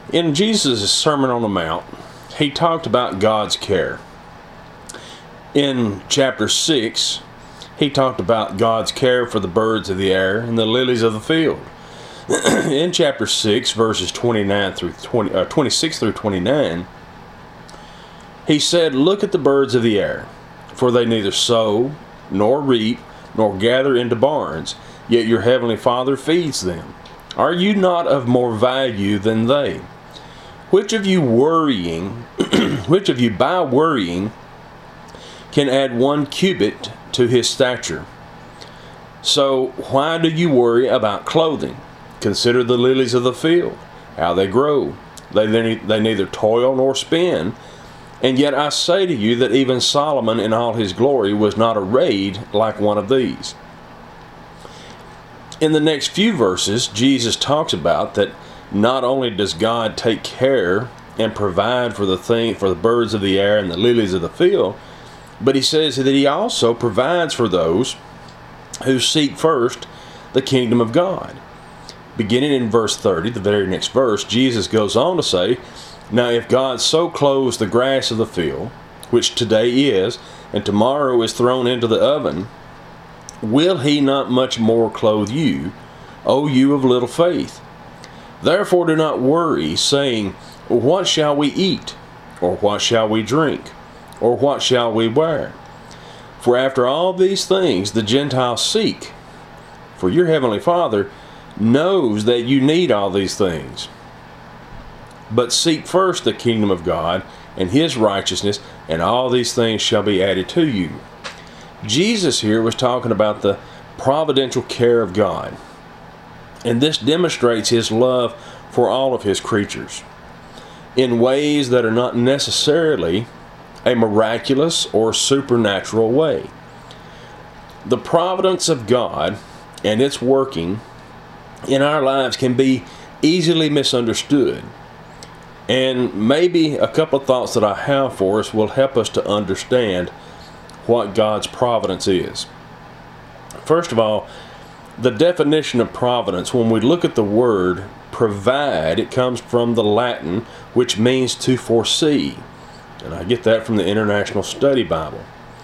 In Jesus' Sermon on the Mount, he talked about God's care. In chapter 6, he talked about God's care for the birds of the air and the lilies of the field. In chapter 6, verses 26 through 29, he said, "Look at the birds of the air, for they neither sow, nor reap, nor gather into barns, yet your heavenly Father feeds them. Are you not of more value than they? Which of you by worrying can add 1 cubit to his stature? So why do you worry about clothing? Consider the lilies of the field, how they grow. They neither toil nor spin. And yet I say to you that even Solomon in all his glory was not arrayed like one of these." In the next few verses, Jesus talks about that not only does God take care and provide for the birds of the air and the lilies of the field, but he says that he also provides for those who seek first the kingdom of God. Beginning in verse 30, the very next verse, Jesus goes on to say, "Now if God so clothes the grass of the field, which today is, and tomorrow is thrown into the oven, will he not much more clothe you, O you of little faith? Therefore do not worry, saying, What shall we eat? Or what shall we drink? Or what shall we wear? For after all these things the Gentiles seek. For your heavenly Father knows that you need all these things. But seek first the kingdom of God and his righteousness, and all these things shall be added to you." Jesus here was talking about the providential care of God. And this demonstrates his love for all of his creatures in ways that are not necessarily a miraculous or supernatural way. The providence of God and its working in our lives can be easily misunderstood. And maybe a couple of thoughts that I have for us will help us to understand what God's providence is. First of all, the definition of providence, when we look at the word provide, it comes from the Latin, which means to foresee. And I get that from the International Study Bible.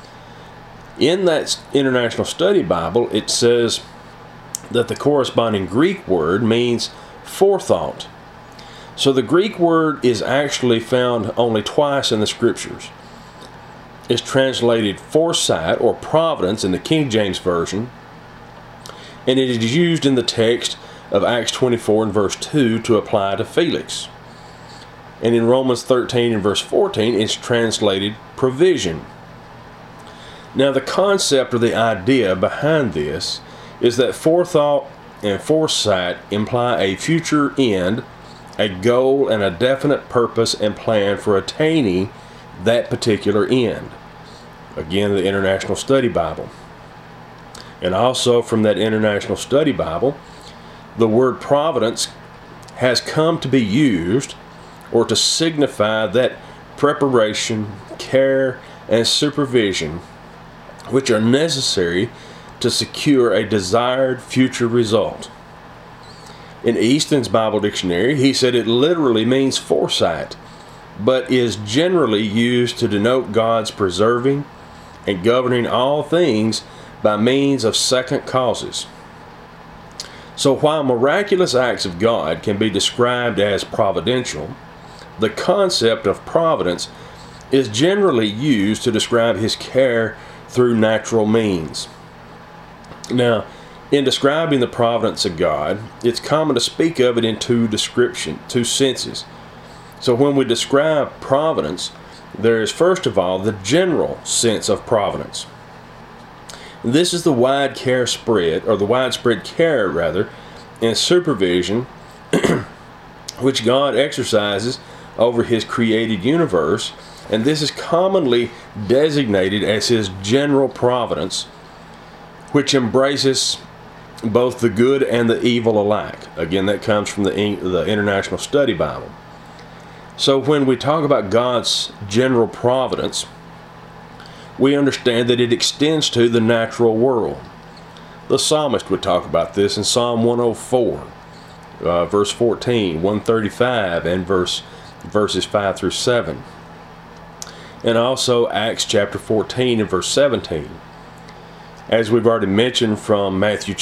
In that International Study Bible, it says that the corresponding Greek word means forethought. So the Greek word is actually found only twice in the scriptures. It's translated foresight or providence in the King James Version, and it is used in the text of Acts 24 and verse 2 to apply to Felix. And in Romans 13 and verse 14, it's translated provision. Now the concept or the idea behind this is that forethought and foresight imply a future end, a goal, and a definite purpose and plan for attaining that particular end. Again, the International Study Bible. And also from that International Study Bible, the word providence has come to be used or to signify that preparation, care, and supervision which are necessary to secure a desired future result. In Easton's Bible Dictionary, he said it literally means foresight, but is generally used to denote God's preserving and governing all things by means of second causes. So while miraculous acts of God can be described as providential, the concept of providence is generally used to describe his care through natural means. Now, in describing the providence of God, it's common to speak of it in two senses. So when we describe providence, there is first of all the general sense of providence. This is the widespread care and supervision which God exercises over his created universe, and this is commonly designated as his general providence, which embraces both the good and the evil alike. Again, that comes from the International Study Bible. So when we talk about God's general providence, we understand that it extends to the natural world. The psalmist would talk about this in Psalm 104. verse 14, 135, and verses 5 through 7. And also Acts chapter 14 and verse 17. As we've already mentioned from Matthew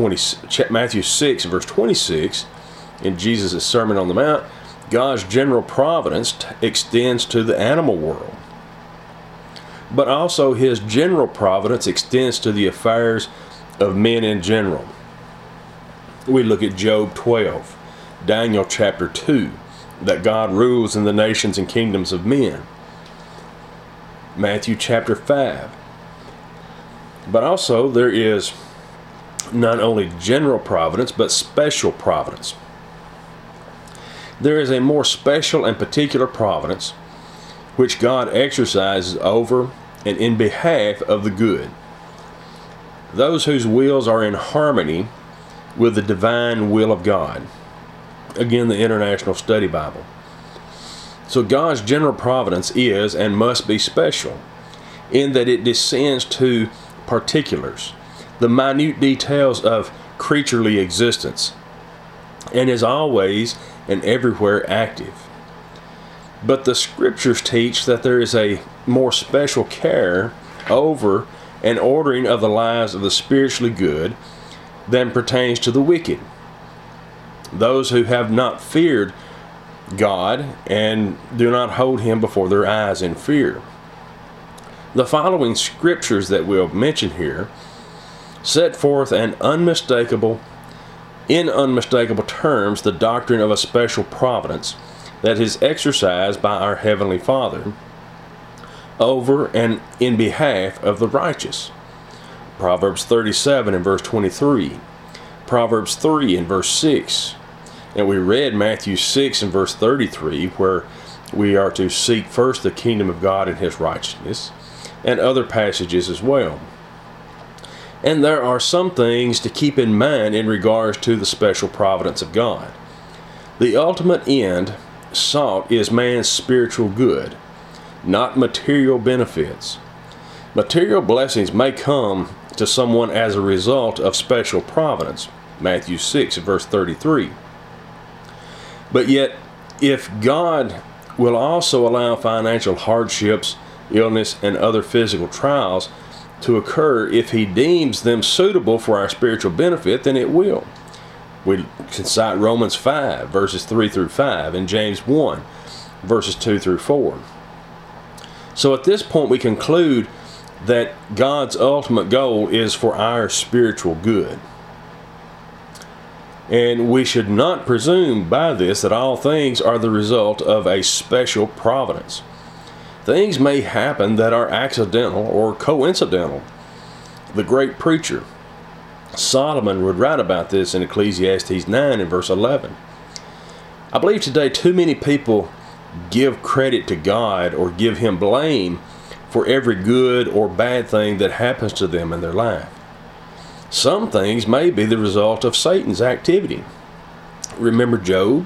6 verse 26, in Jesus' Sermon on the Mount, God's general providence extends to the animal world. But also his general providence extends to the affairs of men in general. We look at Job 12, Daniel chapter 2, that God rules in the nations and kingdoms of men. Matthew chapter 5. But also there is not only general providence, but special providence. There is a more special and particular providence which God exercises over and in behalf of the good, those whose wills are in harmony with the divine will of God. Again, the International Study Bible. So God's general providence is and must be special in that it descends to particulars, the minute details of creaturely existence, and is always and everywhere active. But the scriptures teach that there is a more special care over and ordering of the lives of the spiritually good than pertains to the wicked, those who have not feared God and do not hold him before their eyes in fear. The following scriptures that we'll mention here set forth in unmistakable terms the doctrine of a special providence that is exercised by our Heavenly Father over and in behalf of the righteous. Proverbs 37 and verse 23, Proverbs 3 and verse 6, and we read Matthew 6 and verse 33, where we are to seek first the kingdom of God and his righteousness, and other passages as well. And there are some things to keep in mind in regards to the special providence of God. The ultimate end sought is man's spiritual good, not material benefits. Material blessings may come to someone as a result of special providence, Matthew 6 verse 33. But yet, if God will also allow financial hardships, illness, and other physical trials to occur if he deems them suitable for our spiritual benefit, then it will. We can cite Romans 5 verses 3 through 5 and James 1 verses 2 through 4. So at this point we conclude that God's ultimate goal is for our spiritual good. And we should not presume by this that all things are the result of a special providence. Things may happen that are accidental or coincidental. The great preacher Solomon would write about this in Ecclesiastes 9 and verse 11. I believe today too many people give credit to God or give him blame for every good or bad thing that happens to them in their life. Some things may be the result of Satan's activity. Remember Job?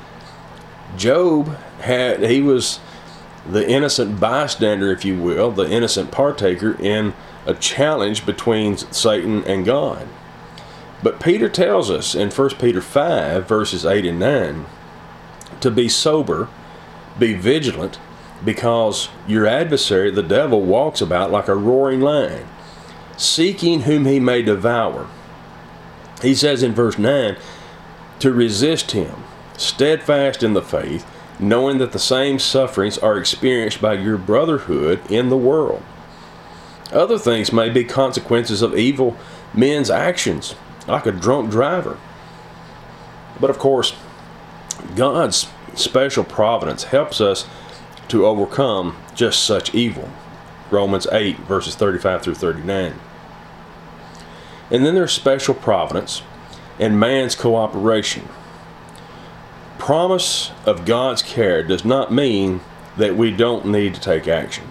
He was the innocent bystander, if you will, the innocent partaker in a challenge between Satan and God. But Peter tells us in 1 Peter 5 verses 8 and 9 to be sober, be vigilant, because your adversary the devil walks about like a roaring lion, seeking whom he may devour. He says in verse 9 to resist him, steadfast in the faith, knowing that the same sufferings are experienced by your brotherhood in the world. Other things may be consequences of evil men's actions, like a drunk driver. But of course, God's special providence helps us to overcome just such evil. Romans 8 verses 35 through 39. And then there's special providence and man's cooperation. Promise of God's care does not mean that we don't need to take action.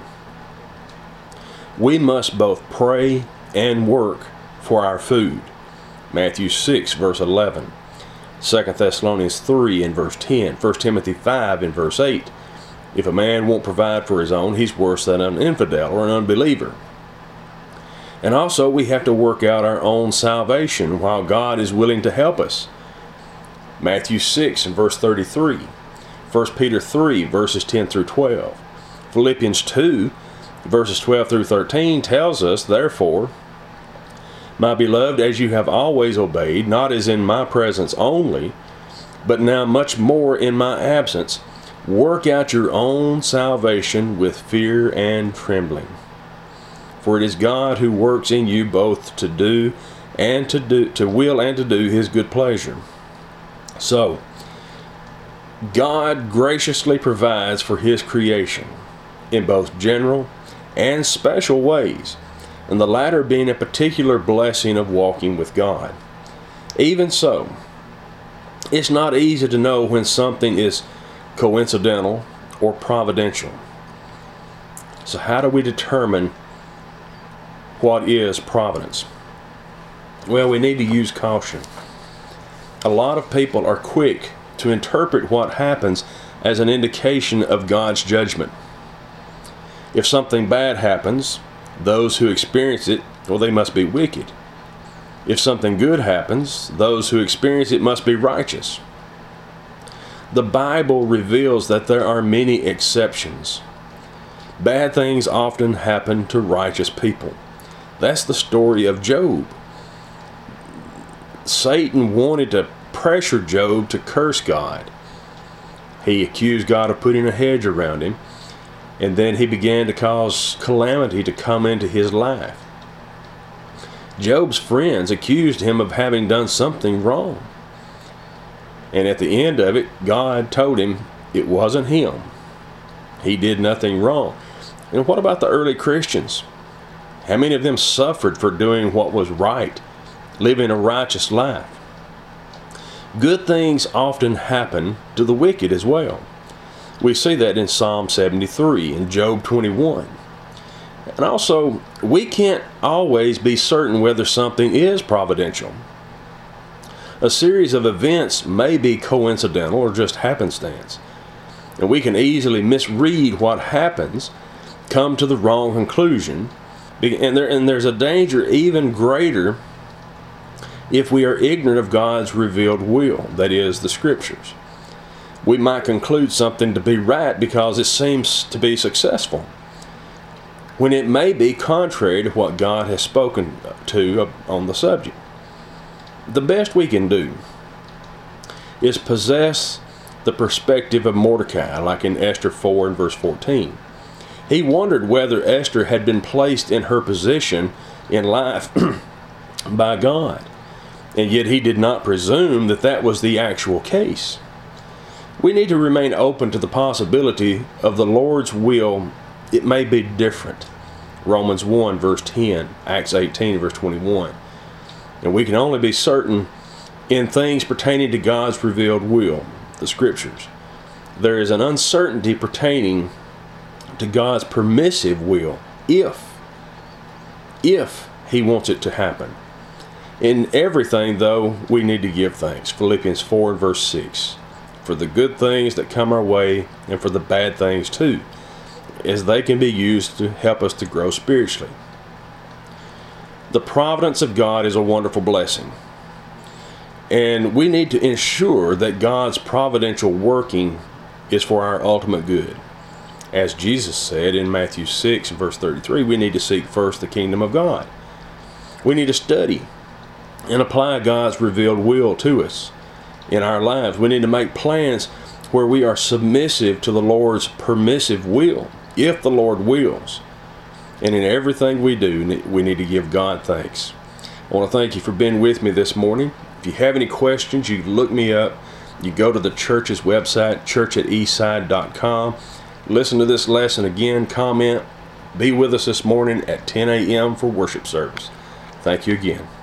We must both pray and work for our food. Matthew 6 verse 11, 2 Thessalonians 3 and verse 10, 1 Timothy 5 and verse 8. If a man won't provide for his own, he's worse than an infidel or an unbeliever. And also we have to work out our own salvation while God is willing to help us. Matthew 6 and verse 33, 1 Peter 3 verses 10 through 12, Philippians 2 verses 12 through 13 tells us, therefore, my beloved, as you have always obeyed, not as in my presence only, but now much more in my absence, work out your own salvation with fear and trembling. For it is God who works in you both to will and to do his good pleasure. So, God graciously provides for his creation in both general and special ways, and the latter being a particular blessing of walking with God. Even so, it's not easy to know when something is coincidental or providential. So how do we determine what is providence? Well, we need to use caution. A lot of people are quick to interpret what happens as an indication of God's judgment. If something bad happens, those who experience it, well, they must be wicked. If something good happens, those who experience it must be righteous. The Bible reveals that there are many exceptions. Bad things often happen to righteous people. That's the story of Job. Satan wanted to pressure Job to curse God. He accused God of putting a hedge around him, and then he began to cause calamity to come into his life. Job's friends accused him of having done something wrong. And at the end of it, God told him it wasn't him. He did nothing wrong. And what about the early Christians? How many of them suffered for doing what was right, living a righteous life? Good things often happen to the wicked as well. We see that in Psalm 73 and Job 21. And also, we can't always be certain whether something is providential. A series of events may be coincidental or just happenstance. And we can easily misread what happens, come to the wrong conclusion, and there's a danger even greater if we are ignorant of God's revealed will, that is, the Scriptures. We might conclude something to be right because it seems to be successful, when it may be contrary to what God has spoken to on the subject. The best we can do is possess the perspective of Mordecai, like in Esther 4 and verse 14. He wondered whether Esther had been placed in her position in life by God, and yet he did not presume that that was the actual case. We need to remain open to the possibility of the Lord's will. It may be different. Romans 1 verse 10, Acts 18 verse 21. And we can only be certain in things pertaining to God's revealed will, the Scriptures. There is an uncertainty pertaining to God's permissive will, if He wants it to happen. In everything, though, we need to give thanks. Philippians 4 and verse 6. For the good things that come our way, and for the bad things too, as they can be used to help us to grow spiritually. The providence of God is a wonderful blessing, and we need to ensure that God's providential working is for our ultimate good. As Jesus said in Matthew 6 verse 33, we need to seek first the kingdom of God. We need to study and apply God's revealed will to us in our lives. We need to make plans where we are submissive to the Lord's permissive will, if the Lord wills. And in everything we do, we need to give God thanks. I want to thank you for being with me this morning. If you have any questions, you can look me up. You go to the church's website, churchateastside.com. Listen to this lesson again, comment. Be with us this morning at 10 a.m. for worship service. Thank you again.